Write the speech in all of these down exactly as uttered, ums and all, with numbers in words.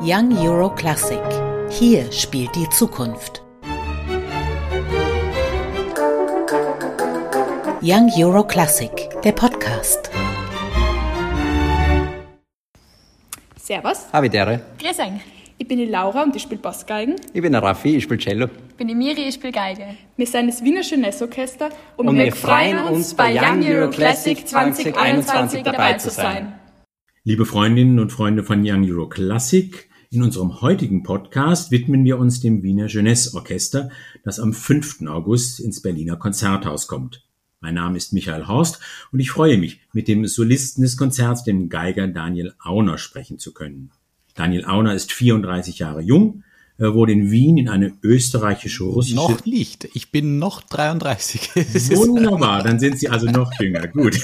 Young Euro Classic. Hier spielt die Zukunft. Young Euro Classic, der Podcast. Servus. Habitere. Grüß euch. Ich bin die Laura und ich spiele Bassgeigen. Ich bin der Raffi, ich spiele Cello. Ich bin die Miri, ich spiele Geige. Wir sind das Wiener Jeunesse Orchester und, Und wir wir freuen uns, bei Young Euro Classic zwanzig einundzwanzig dabei zu sein. Liebe Freundinnen und Freunde von Young Euro Classic, in unserem heutigen Podcast widmen wir uns dem Wiener Jeunesse Orchester, das am fünften August ins Berliner Konzerthaus kommt. Mein Name ist Michael Horst und ich freue mich, mit dem Solisten des Konzerts, dem Geiger Daniel Auner, sprechen zu können. Daniel Auner ist vierunddreißig Jahre jung, er wurde in Wien in eine österreichische-russische... Noch nicht, ich bin noch dreiunddreißig. Wunderbar, dann sind Sie also noch jünger, gut.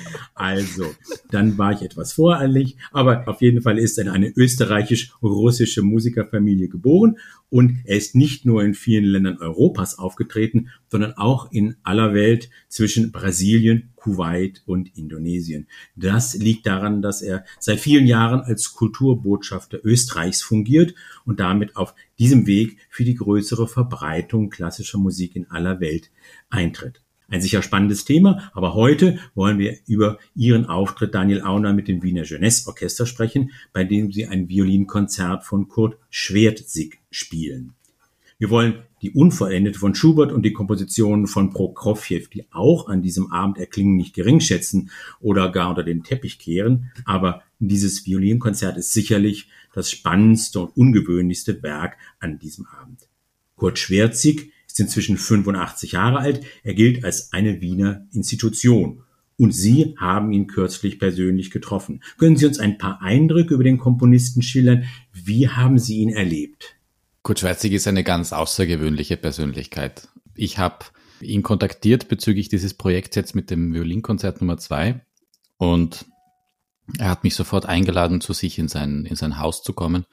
Also, dann war ich etwas voreilig, aber auf jeden Fall ist er in eine österreichisch-russische Musikerfamilie geboren und er ist nicht nur in vielen Ländern Europas aufgetreten, sondern auch in aller Welt zwischen Brasilien, Kuwait und Indonesien. Das liegt daran, dass er seit vielen Jahren als Kulturbotschafter Österreichs fungiert und damit auf diesem Weg für die größere Verbreitung klassischer Musik in aller Welt eintritt. Ein sicher spannendes Thema, aber heute wollen wir über Ihren Auftritt, Daniel Auner, mit dem Wiener Jeunesse Orchester sprechen, bei dem Sie ein Violinkonzert von Kurt Schwertsik spielen. Wir wollen die Unvollendete von Schubert und die Kompositionen von Prokofjew, die auch an diesem Abend erklingen, nicht geringschätzen oder gar unter den Teppich kehren. Aber dieses Violinkonzert ist sicherlich das spannendste und ungewöhnlichste Werk an diesem Abend. Kurt Schwertsik ist inzwischen fünfundachtzig Jahre alt. Er gilt als eine Wiener Institution. Und Sie haben ihn kürzlich persönlich getroffen. Können Sie uns ein paar Eindrücke über den Komponisten schildern? Wie haben Sie ihn erlebt? Kurt Schwertsik ist eine ganz außergewöhnliche Persönlichkeit. Ich habe ihn kontaktiert bezüglich dieses Projekts jetzt mit dem Violinkonzert Nummer zwei und er hat mich sofort eingeladen, zu sich in sein, in sein Haus zu kommen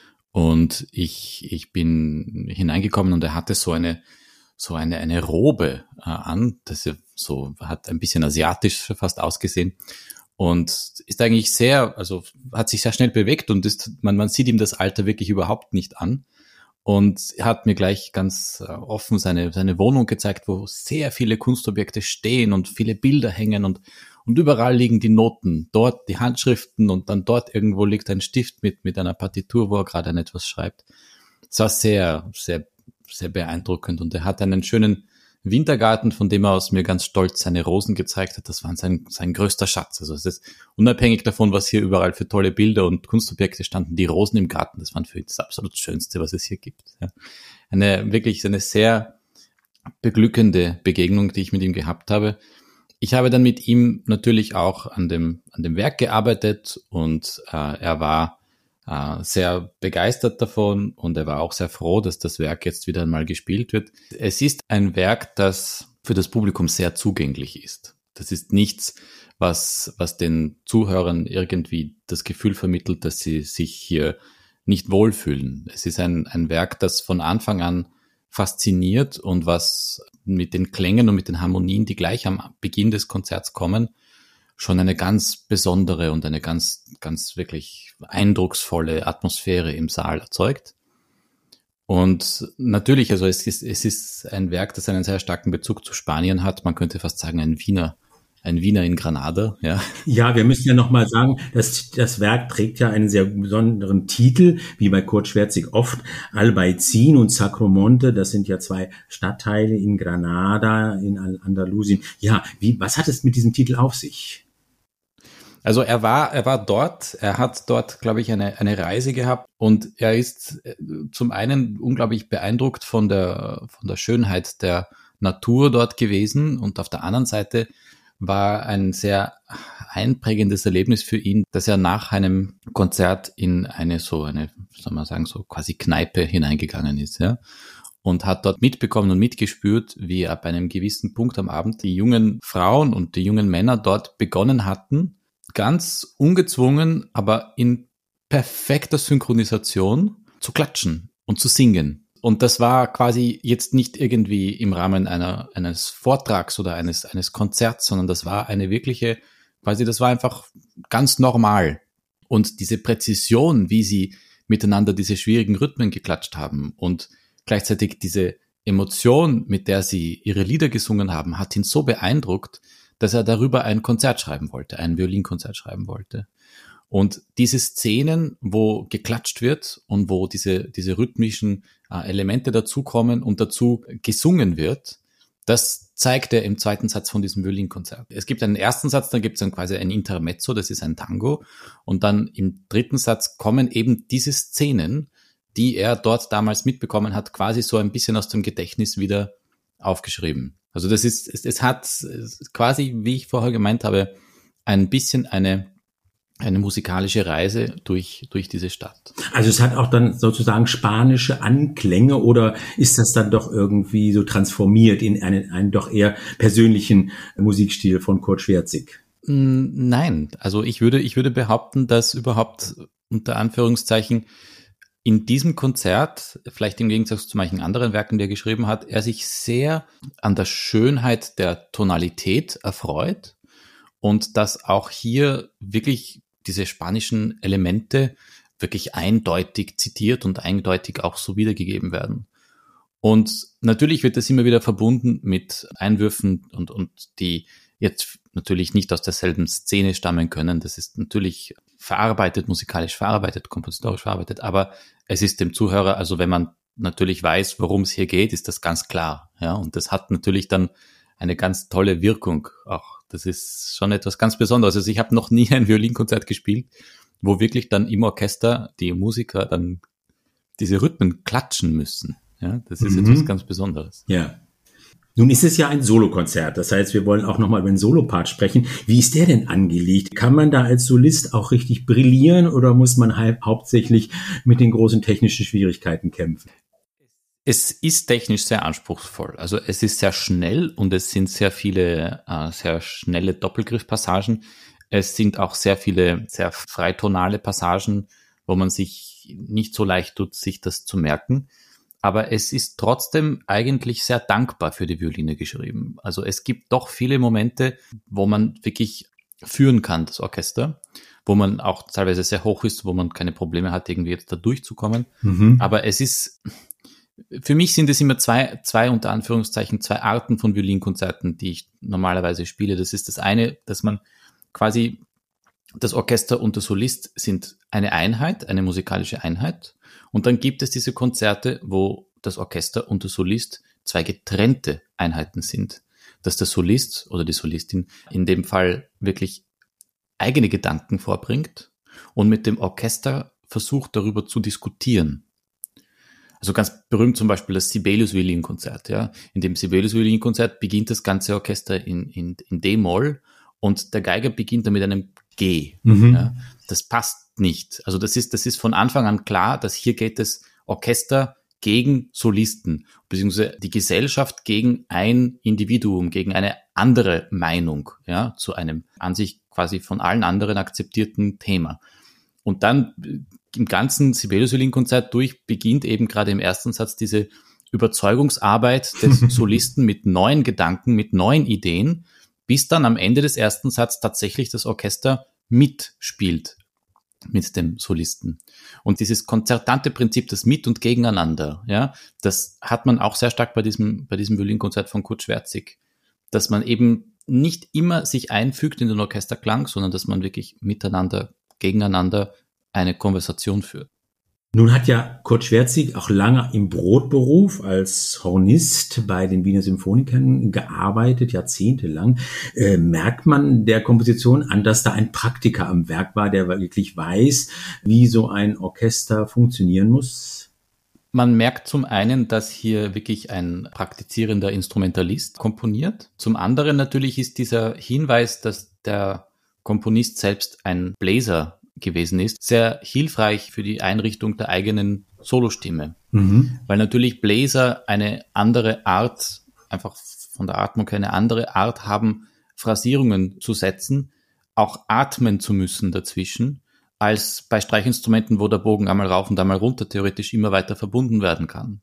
und ich, ich bin hineingekommen und er hatte so eine, so eine, eine Robe äh, an, das so hat ein bisschen asiatisch fast ausgesehen und ist eigentlich sehr, also hat sich sehr schnell bewegt und ist, man, man sieht ihm das Alter wirklich überhaupt nicht an. Und er hat mir gleich ganz offen seine, seine Wohnung gezeigt, wo sehr viele Kunstobjekte stehen und viele Bilder hängen und, und überall liegen die Noten, dort die Handschriften und dann dort irgendwo liegt ein Stift mit, mit einer Partitur, wo er gerade an etwas schreibt. Es war sehr, sehr, sehr beeindruckend und er hat einen schönen Wintergarten, von dem er aus mir ganz stolz seine Rosen gezeigt hat. Das war sein, sein größter Schatz. Also es ist unabhängig davon, was hier überall für tolle Bilder und Kunstobjekte standen, die Rosen im Garten, das waren für ihn das absolut Schönste, was es hier gibt. Ja. Eine wirklich eine sehr beglückende Begegnung, die ich mit ihm gehabt habe. Ich habe dann mit ihm natürlich auch an dem, an dem Werk gearbeitet und äh, er war Uh, sehr begeistert davon und er war auch sehr froh, dass das Werk jetzt wieder einmal gespielt wird. Es ist ein Werk, das für das Publikum sehr zugänglich ist. Das ist nichts, was, was den Zuhörern irgendwie das Gefühl vermittelt, dass sie sich hier nicht wohlfühlen. Es ist ein, ein Werk, das von Anfang an fasziniert und was mit den Klängen und mit den Harmonien, die gleich am Beginn des Konzerts kommen, schon eine ganz besondere und eine ganz, ganz wirklich eindrucksvolle Atmosphäre im Saal erzeugt. Und natürlich, also es ist, es ist ein Werk, das einen sehr starken Bezug zu Spanien hat. Man könnte fast sagen, ein Wiener, ein Wiener in Granada, ja. Ja, wir müssen ja nochmal sagen, dass das Werk trägt ja einen sehr besonderen Titel, wie bei Kurt Schwertsik oft. Albaicin und Sacromonte, das sind ja zwei Stadtteile in Granada, in Andalusien. Ja, wie, was hat es mit diesem Titel auf sich? Also er war, er war dort, er hat dort, glaube ich, eine, eine Reise gehabt und er ist zum einen unglaublich beeindruckt von der, von der Schönheit der Natur dort gewesen und auf der anderen Seite war ein sehr einprägendes Erlebnis für ihn, dass er nach einem Konzert in eine so eine, soll man sagen, so quasi Kneipe hineingegangen ist, ja. Und hat dort mitbekommen und mitgespürt, wie ab einem gewissen Punkt am Abend die jungen Frauen und die jungen Männer dort begonnen hatten, ganz ungezwungen, aber in perfekter Synchronisation zu klatschen und zu singen. Und das war quasi jetzt nicht irgendwie im Rahmen einer, eines Vortrags oder eines, eines Konzerts, sondern das war eine wirkliche, quasi das war einfach ganz normal. Und diese Präzision, wie sie miteinander diese schwierigen Rhythmen geklatscht haben und gleichzeitig diese Emotion, mit der sie ihre Lieder gesungen haben, hat ihn so beeindruckt, dass er darüber ein Konzert schreiben wollte, ein Violinkonzert schreiben wollte. Und diese Szenen, wo geklatscht wird und wo diese, diese rhythmischen äh, Elemente dazukommen und dazu gesungen wird, das zeigt er im zweiten Satz von diesem Violinkonzert. Es gibt einen ersten Satz, dann gibt es dann quasi ein Intermezzo, das ist ein Tango. Und dann im dritten Satz kommen eben diese Szenen, die er dort damals mitbekommen hat, quasi so ein bisschen aus dem Gedächtnis wieder aufgeschrieben. Also das ist, es, es hat quasi, wie ich vorher gemeint habe, ein bisschen eine, eine musikalische Reise durch, durch diese Stadt. Also es hat auch dann sozusagen spanische Anklänge oder ist das dann doch irgendwie so transformiert in einen, einen doch eher persönlichen Musikstil von Kurt Schwertsik? Nein, also ich würde, ich würde behaupten, dass überhaupt unter Anführungszeichen in diesem Konzert, vielleicht im Gegensatz zu manchen anderen Werken, die er geschrieben hat, er sich sehr an der Schönheit der Tonalität erfreut und dass auch hier wirklich diese spanischen Elemente wirklich eindeutig zitiert und eindeutig auch so wiedergegeben werden. Und natürlich wird das immer wieder verbunden mit Einwürfen und, und die jetzt natürlich nicht aus derselben Szene stammen können. Das ist natürlich verarbeitet, musikalisch verarbeitet, kompositorisch verarbeitet, aber es ist dem Zuhörer, also wenn man natürlich weiß, worum es hier geht, ist das ganz klar. Ja, und das hat natürlich dann eine ganz tolle Wirkung auch. Das ist schon etwas ganz Besonderes. Also ich habe noch nie ein Violinkonzert gespielt, wo wirklich dann im Orchester die Musiker dann diese Rhythmen klatschen müssen. Ja, das ist mhm. etwas ganz Besonderes. Ja. Nun ist es ja ein Solokonzert, das heißt, wir wollen auch nochmal über den Solopart sprechen. Wie ist der denn angelegt? Kann man da als Solist auch richtig brillieren oder muss man halt hauptsächlich mit den großen technischen Schwierigkeiten kämpfen? Es ist technisch sehr anspruchsvoll. Also es ist sehr schnell und es sind sehr viele äh, sehr schnelle Doppelgriffpassagen. Es sind auch sehr viele sehr freitonale Passagen, wo man sich nicht so leicht tut, sich das zu merken. Aber es ist trotzdem eigentlich sehr dankbar für die Violine geschrieben. Also es gibt doch viele Momente, wo man wirklich führen kann, das Orchester, wo man auch teilweise sehr hoch ist, wo man keine Probleme hat, irgendwie jetzt da durchzukommen. Mhm. Aber es ist, für mich sind es immer zwei, zwei unter Anführungszeichen, zwei Arten von Violinkonzerten, die ich normalerweise spiele. Das ist das eine, dass man quasi, das Orchester und der Solist sind eine Einheit, eine musikalische Einheit. Und dann gibt es diese Konzerte, wo das Orchester und der Solist zwei getrennte Einheiten sind. Dass der Solist oder die Solistin in dem Fall wirklich eigene Gedanken vorbringt und mit dem Orchester versucht, darüber zu diskutieren. Also ganz berühmt zum Beispiel das Sibelius-Violinkonzert. Ja. In dem Sibelius-Violinkonzert beginnt das ganze Orchester in, in, in D-Moll und der Geiger beginnt dann mit einem G. Mhm. Ja. Das passt nicht. Also das ist, das ist von Anfang an klar, dass hier geht es Orchester gegen Solisten, beziehungsweise die Gesellschaft gegen ein Individuum, gegen eine andere Meinung, ja, zu einem an sich quasi von allen anderen akzeptierten Thema. Und dann im ganzen Sibelius-Violinkonzert durch beginnt eben gerade im ersten Satz diese Überzeugungsarbeit des Solisten mit neuen Gedanken, mit neuen Ideen, bis dann am Ende des ersten Satzes tatsächlich das Orchester mitspielt mit dem Solisten. Und dieses konzertante Prinzip, das Mit- und Gegeneinander, ja, das hat man auch sehr stark bei diesem, bei diesem Violinkonzert von Kurt Schwertsik, dass man eben nicht immer sich einfügt in den Orchesterklang, sondern dass man wirklich miteinander, gegeneinander eine Konversation führt. Nun hat ja Kurt Schwertsik auch lange im Brotberuf als Hornist bei den Wiener Symphonikern gearbeitet, jahrzehntelang. Äh, merkt man der Komposition an, dass da ein Praktiker am Werk war, der wirklich weiß, wie so ein Orchester funktionieren muss? Man merkt zum einen, dass hier wirklich ein praktizierender Instrumentalist komponiert. Zum anderen natürlich ist dieser Hinweis, dass der Komponist selbst ein Bläser gewesen ist, sehr hilfreich für die Einrichtung der eigenen Solostimme. Mhm. Weil natürlich Bläser eine andere Art, einfach von der Atmung eine andere Art haben, Phrasierungen zu setzen, auch atmen zu müssen dazwischen, als bei Streichinstrumenten, wo der Bogen einmal rauf und einmal runter theoretisch immer weiter verbunden werden kann.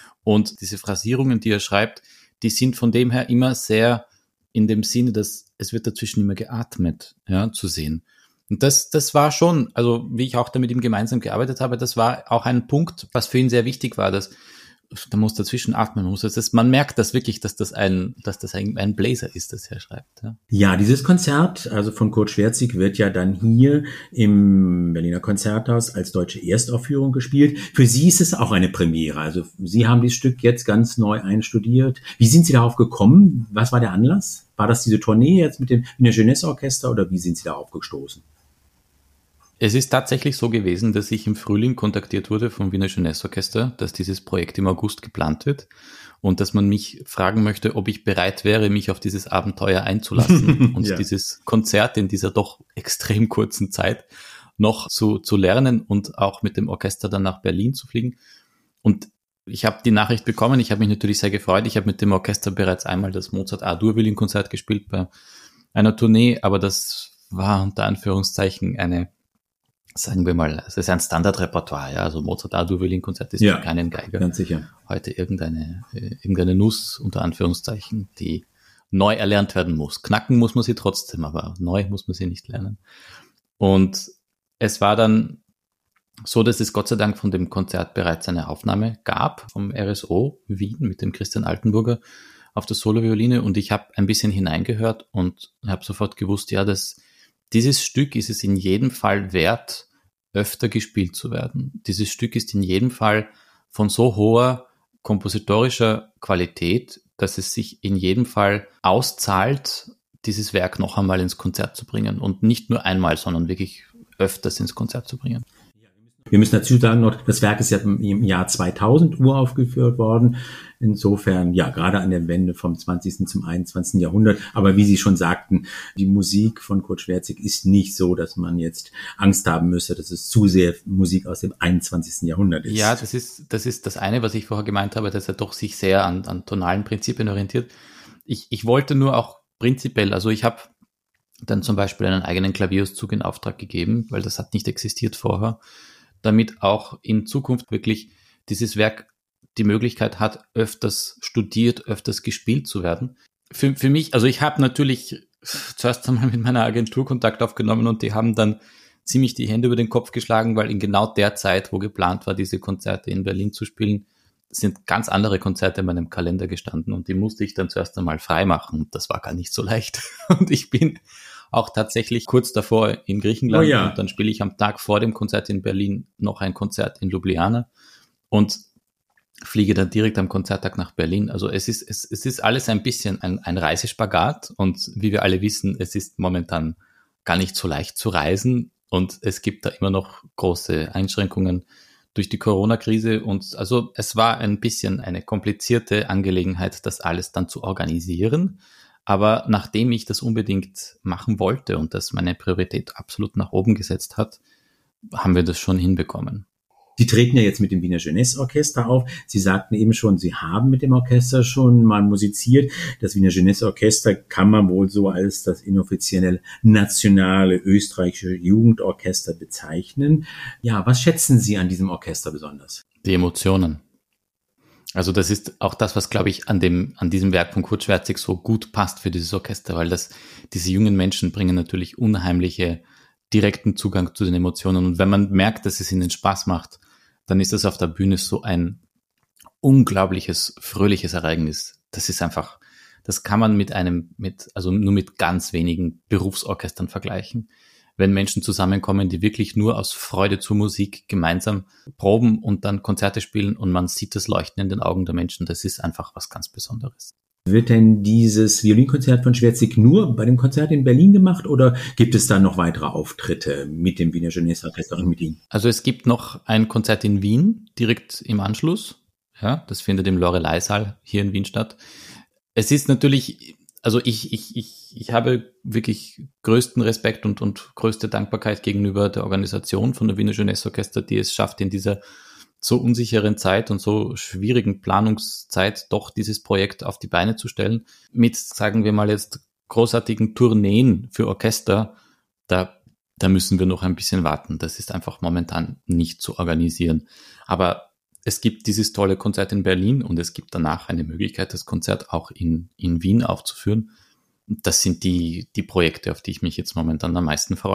Und diese Phrasierungen, die er schreibt, die sind von dem her immer sehr in dem Sinne, dass es wird dazwischen immer geatmet, ja, zu sehen. Und das, das war schon, also wie ich auch da mit ihm gemeinsam gearbeitet habe, das war auch ein Punkt, was für ihn sehr wichtig war, dass da muss dazwischen atmen, man muss das, man merkt das wirklich, dass das ein, dass das ein, ein Bläser ist, das er schreibt. Ja. ja, dieses Konzert, also von Kurt Schwertsik, wird ja dann hier im Berliner Konzerthaus als deutsche Erstaufführung gespielt. Für Sie ist es auch eine Premiere. Also Sie haben dieses Stück jetzt ganz neu einstudiert. Wie sind Sie darauf gekommen? Was war der Anlass? War das diese Tournee jetzt mit dem Wiener Jeunesse Orchester oder wie sind Sie darauf gestoßen? Es ist tatsächlich so gewesen, dass ich im Frühling kontaktiert wurde vom Wiener Jeunesse Orchester, dass dieses Projekt im August geplant wird und dass man mich fragen möchte, ob ich bereit wäre, mich auf dieses Abenteuer einzulassen und ja. dieses Konzert in dieser doch extrem kurzen Zeit noch zu, zu lernen und auch mit dem Orchester dann nach Berlin zu fliegen. Und ich habe die Nachricht bekommen, ich habe mich natürlich sehr gefreut. Ich habe mit dem Orchester bereits einmal das Mozart A-Dur-Violin-Konzert gespielt bei einer Tournee, aber das war unter Anführungszeichen eine, sagen wir mal, es ist ein Standardrepertoire, ja, also Mozart A-Dur-Violin-Konzert ist ja, für keinen Geiger. Ganz sicher. Heute irgendeine, irgendeine Nuss, unter Anführungszeichen, die neu erlernt werden muss. Knacken muss man sie trotzdem, aber neu muss man sie nicht lernen. Und es war dann so, dass es Gott sei Dank von dem Konzert bereits eine Aufnahme gab vom R S O Wien mit dem Christian Altenburger auf der Solovioline und ich habe ein bisschen hineingehört und habe sofort gewusst, ja, dass dieses Stück ist es in jedem Fall wert, öfter gespielt zu werden. Dieses Stück ist in jedem Fall von so hoher kompositorischer Qualität, dass es sich in jedem Fall auszahlt, dieses Werk noch einmal ins Konzert zu bringen und nicht nur einmal, sondern wirklich öfters ins Konzert zu bringen. Wir müssen dazu sagen noch, das Werk ist ja im Jahr zweitausend uraufgeführt worden. Insofern, ja, gerade an der Wende vom zwanzigsten zum einundzwanzigsten Jahrhundert. Aber wie Sie schon sagten, die Musik von Kurt Schwertsik ist nicht so, dass man jetzt Angst haben müsste, dass es zu sehr Musik aus dem einundzwanzigsten Jahrhundert ist. Ja, das ist, das ist das eine, was ich vorher gemeint habe, dass er doch sich sehr an, an tonalen Prinzipien orientiert. Ich, ich wollte nur auch prinzipiell, also ich habe dann zum Beispiel einen eigenen Klavierauszug in Auftrag gegeben, weil das hat nicht existiert vorher, damit auch in Zukunft wirklich dieses Werk die Möglichkeit hat, öfters studiert, öfters gespielt zu werden. Für, für mich, also ich habe natürlich zuerst einmal mit meiner Agentur Kontakt aufgenommen und die haben dann ziemlich die Hände über den Kopf geschlagen, weil in genau der Zeit, wo geplant war, diese Konzerte in Berlin zu spielen, sind ganz andere Konzerte in meinem Kalender gestanden und die musste ich dann zuerst einmal freimachen. Das war gar nicht so leicht. Und ich bin auch tatsächlich kurz davor in Griechenland oh ja. und dann spiele ich am Tag vor dem Konzert in Berlin noch ein Konzert in Ljubljana und fliege dann direkt am Konzerttag nach Berlin. Also es ist, es, es ist alles ein bisschen ein, ein Reisespagat und wie wir alle wissen, es ist momentan gar nicht so leicht zu reisen und es gibt da immer noch große Einschränkungen durch die Corona-Krise und also es war ein bisschen eine komplizierte Angelegenheit, das alles dann zu organisieren. Aber nachdem ich das unbedingt machen wollte und das meine Priorität absolut nach oben gesetzt hat, haben wir das schon hinbekommen. Sie treten ja jetzt mit dem Wiener Jeunesse Orchester auf. Sie sagten eben schon, Sie haben mit dem Orchester schon mal musiziert. Das Wiener Jeunesse Orchester kann man wohl so als das inoffizielle nationale österreichische Jugendorchester bezeichnen. Ja, was schätzen Sie an diesem Orchester besonders? Die Emotionen. Also das ist auch das, was, glaube ich, an dem, an diesem Werk von Kurt Schwertsik so gut passt für dieses Orchester, weil das, diese jungen Menschen bringen natürlich unheimliche direkten Zugang zu den Emotionen. Und wenn man merkt, dass es ihnen Spaß macht, dann ist das auf der Bühne so ein unglaubliches, fröhliches Ereignis. Das ist einfach, das kann man mit einem, mit, also nur mit ganz wenigen Berufsorchestern vergleichen. Wenn Menschen zusammenkommen, die wirklich nur aus Freude zur Musik gemeinsam proben und dann Konzerte spielen und man sieht das Leuchten in den Augen der Menschen, das ist einfach was ganz Besonderes. Wird denn dieses Violinkonzert von Schwertsik nur bei dem Konzert in Berlin gemacht oder gibt es da noch weitere Auftritte mit dem Wiener Jeunesse Orchester und mit ihm? Also es gibt noch ein Konzert in Wien, direkt im Anschluss. Ja, das findet im Loreley-Saal hier in Wien statt. Es ist natürlich, also ich, ich, ich, ich habe wirklich größten Respekt und, und größte Dankbarkeit gegenüber der Organisation von der Wiener Jeunesse Orchester, die es schafft, in dieser so unsicheren Zeit und so schwierigen Planungszeit doch dieses Projekt auf die Beine zu stellen. Mit, sagen wir mal jetzt, großartigen Tourneen für Orchester, da, da müssen wir noch ein bisschen warten. Das ist einfach momentan nicht zu organisieren. Aber es gibt dieses tolle Konzert in Berlin und es gibt danach eine Möglichkeit, das Konzert auch in, in Wien aufzuführen. Das sind die, die Projekte, auf die ich mich jetzt momentan am meisten freue.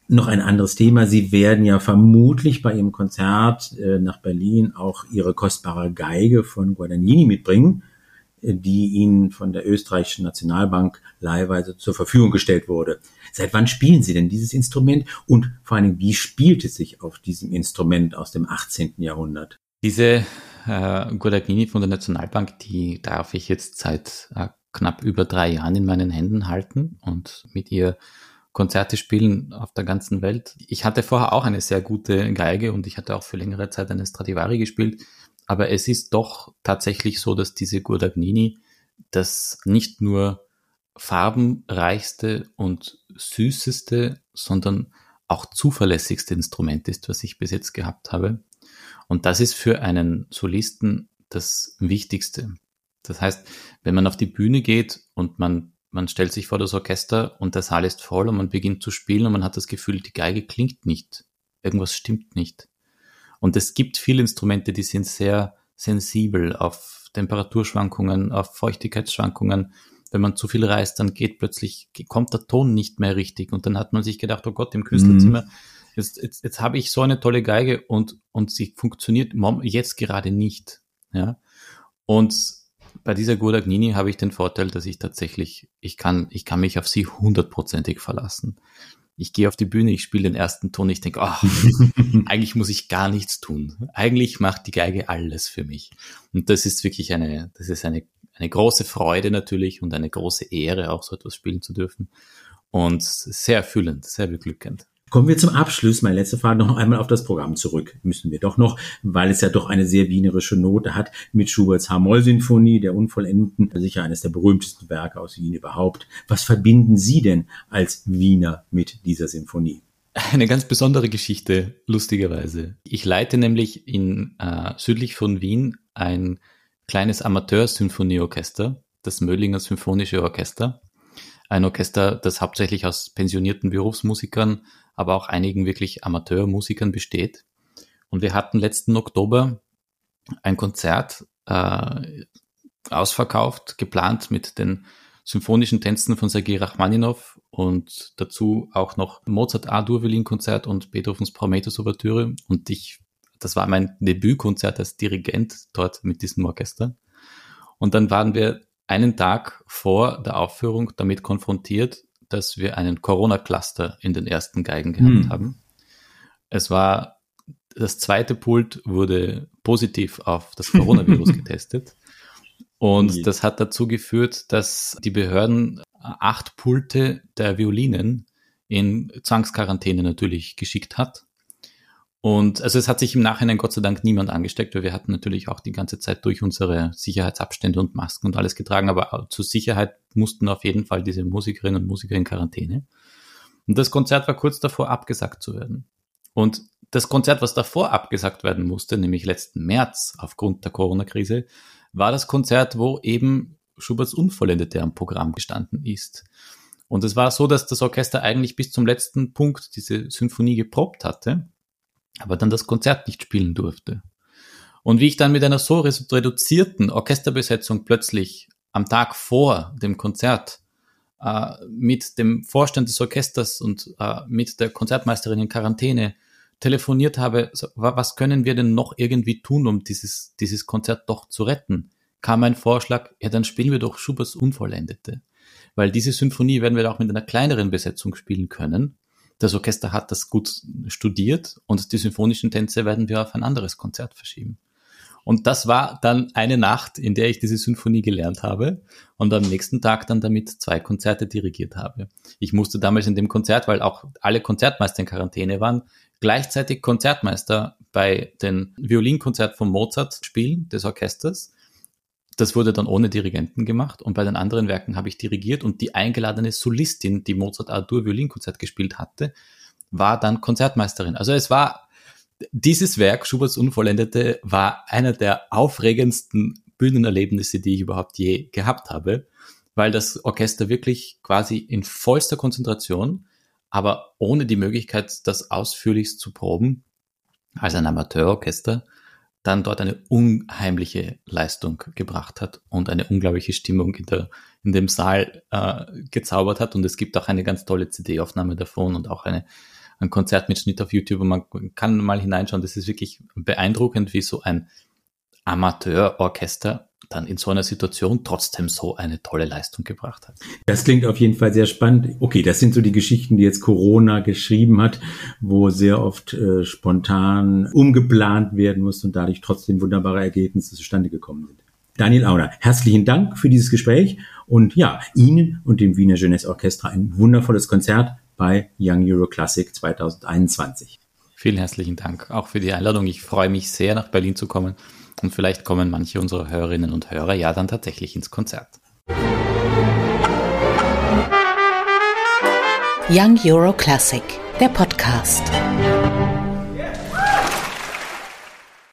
Noch ein anderes Thema. Sie werden ja vermutlich bei Ihrem Konzert äh, nach Berlin auch Ihre kostbare Geige von Guadagnini mitbringen, äh, die Ihnen von der österreichischen Nationalbank leihweise zur Verfügung gestellt wurde. Seit wann spielen Sie denn dieses Instrument und vor allem, wie spielt es sich auf diesem Instrument aus dem achtzehnten Jahrhundert? Diese äh, Guadagnini von der Nationalbank, die darf ich jetzt seit äh, knapp über drei Jahren in meinen Händen halten und mit ihr Konzerte spielen auf der ganzen Welt. Ich hatte vorher auch eine sehr gute Geige und ich hatte auch für längere Zeit eine Stradivari gespielt, aber es ist doch tatsächlich so, dass diese Guadagnini das nicht nur farbenreichste und süßeste, sondern auch zuverlässigste Instrument ist, was ich bis jetzt gehabt habe. Und das ist für einen Solisten das Wichtigste. Das heißt, wenn man auf die Bühne geht und man Man stellt sich vor das Orchester und der Saal ist voll und man beginnt zu spielen und man hat das Gefühl, die Geige klingt nicht. Irgendwas stimmt nicht. Und es gibt viele Instrumente, die sind sehr sensibel auf Temperaturschwankungen, auf Feuchtigkeitsschwankungen. Wenn man zu viel reißt, dann geht plötzlich, kommt der Ton nicht mehr richtig. Und dann hat man sich gedacht, oh Gott, im Künstlerzimmer, mhm. jetzt, jetzt, jetzt habe ich so eine tolle Geige und, und sie funktioniert jetzt gerade nicht. Ja. Und bei dieser Guadagnini habe ich den Vorteil, dass ich tatsächlich, ich kann, ich kann mich auf sie hundertprozentig verlassen. Ich gehe auf die Bühne, ich spiele den ersten Ton, ich denke, ach, eigentlich muss ich gar nichts tun. Eigentlich macht die Geige alles für mich. Und das ist wirklich eine, das ist eine, eine große Freude natürlich und eine große Ehre, auch so etwas spielen zu dürfen. Und sehr erfüllend, sehr beglückend. Kommen wir zum Abschluss. Meine letzte Frage noch einmal auf das Programm zurück. Müssen wir doch noch, weil es ja doch eine sehr wienerische Note hat mit Schuberts H-Moll-Sinfonie, der Unvollendeten, sicher eines der berühmtesten Werke aus Wien überhaupt. Was verbinden Sie denn als Wiener mit dieser Sinfonie? Eine ganz besondere Geschichte, lustigerweise. Ich leite nämlich in äh, südlich von Wien ein kleines Amateur-Symphonieorchester, das Möhlinger Symphonische Orchester. Ein Orchester, das hauptsächlich aus pensionierten Berufsmusikern, aber auch einigen wirklich Amateurmusikern besteht. Und wir hatten letzten Oktober ein Konzert äh, ausverkauft, geplant mit den symphonischen Tänzen von Sergei Rachmaninow und dazu auch noch Mozart A-Dur-Violinkonzert und Beethovens Prometheus-Ouvertüre. Und ich, das war mein Debütkonzert als Dirigent dort mit diesem Orchester. Und dann waren wir einen Tag vor der Aufführung damit konfrontiert, dass wir einen Corona-Cluster in den ersten Geigen gehabt hm. haben. Es war, das zweite Pult wurde positiv auf das Coronavirus getestet. Und okay. das hat dazu geführt, dass die Behörden acht Pulte der Violinen in Zwangsquarantäne natürlich geschickt hat. Und also es hat sich im Nachhinein Gott sei Dank niemand angesteckt, weil wir hatten natürlich auch die ganze Zeit durch unsere Sicherheitsabstände und Masken und alles getragen, aber zur Sicherheit mussten auf jeden Fall diese Musikerinnen und Musiker in Quarantäne. Und das Konzert war kurz davor, abgesagt zu werden. Und das Konzert, was davor abgesagt werden musste, nämlich letzten März aufgrund der Corona-Krise, war das Konzert, wo eben Schuberts Unvollendete am Programm gestanden ist. Und es war so, dass das Orchester eigentlich bis zum letzten Punkt diese Symphonie geprobt hatte, aber dann das Konzert nicht spielen durfte. Und wie ich dann mit einer so reduzierten Orchesterbesetzung plötzlich am Tag vor dem Konzert äh, mit dem Vorstand des Orchesters und äh, mit der Konzertmeisterin in Quarantäne telefoniert habe, so, was können wir denn noch irgendwie tun, um dieses, dieses Konzert doch zu retten, kam ein Vorschlag, ja, dann spielen wir doch Schuberts Unvollendete. Weil diese Symphonie werden wir auch mit einer kleineren Besetzung spielen können. Das Orchester hat das gut studiert und die symphonischen Tänze werden wir auf ein anderes Konzert verschieben. Und das war dann eine Nacht, in der ich diese Symphonie gelernt habe und am nächsten Tag dann damit zwei Konzerte dirigiert habe. Ich musste damals in dem Konzert, weil auch alle Konzertmeister in Quarantäne waren, gleichzeitig Konzertmeister bei den Violinkonzert von Mozart spielen, des Orchesters. Das wurde dann ohne Dirigenten gemacht und bei den anderen Werken habe ich dirigiert und die eingeladene Solistin, die Mozart A-Dur Violinkonzert gespielt hatte, war dann Konzertmeisterin. Also es war, dieses Werk, Schuberts Unvollendete, war einer der aufregendsten Bühnenerlebnisse, die ich überhaupt je gehabt habe, weil das Orchester wirklich quasi in vollster Konzentration, aber ohne die Möglichkeit, das ausführlichst zu proben, als ein Amateurorchester, dann dort eine unheimliche Leistung gebracht hat und eine unglaubliche Stimmung in, der, in dem Saal äh, gezaubert hat. Und es gibt auch eine ganz tolle C D-Aufnahme davon und auch eine ein Konzert mit Schnitt auf YouTube und man kann mal hineinschauen. Das ist wirklich beeindruckend, wie so ein Amateurorchester dann in so einer Situation trotzdem so eine tolle Leistung gebracht hat. Das klingt auf jeden Fall sehr spannend. Okay, das sind so die Geschichten, die jetzt Corona geschrieben hat, wo sehr oft äh, spontan umgeplant werden muss und dadurch trotzdem wunderbare Ergebnisse zustande gekommen sind. Daniel Auner, herzlichen Dank für dieses Gespräch und ja, Ihnen und dem Wiener Jeunesse Orchestra ein wundervolles Konzert bei Young Euro Classic zwanzig einundzwanzig. Vielen herzlichen Dank auch für die Einladung. Ich freue mich sehr, nach Berlin zu kommen. Und vielleicht kommen manche unserer Hörerinnen und Hörer ja dann tatsächlich ins Konzert. Young Euro Classic, der Podcast.